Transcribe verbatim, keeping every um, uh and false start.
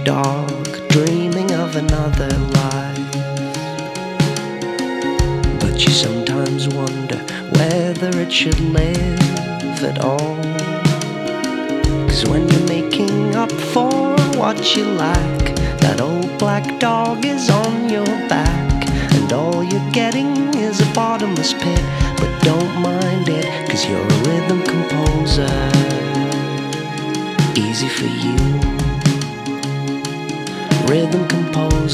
dog dreaming of another life. But you sometimes wonder whether it should live at all. 'Cause when you're making up for what you lack, that old black dog is on your back, and all you're getting is a bottomless pit. But don't mind it, 'cause you're a rhythm composer. Easy for you, rhythm composer.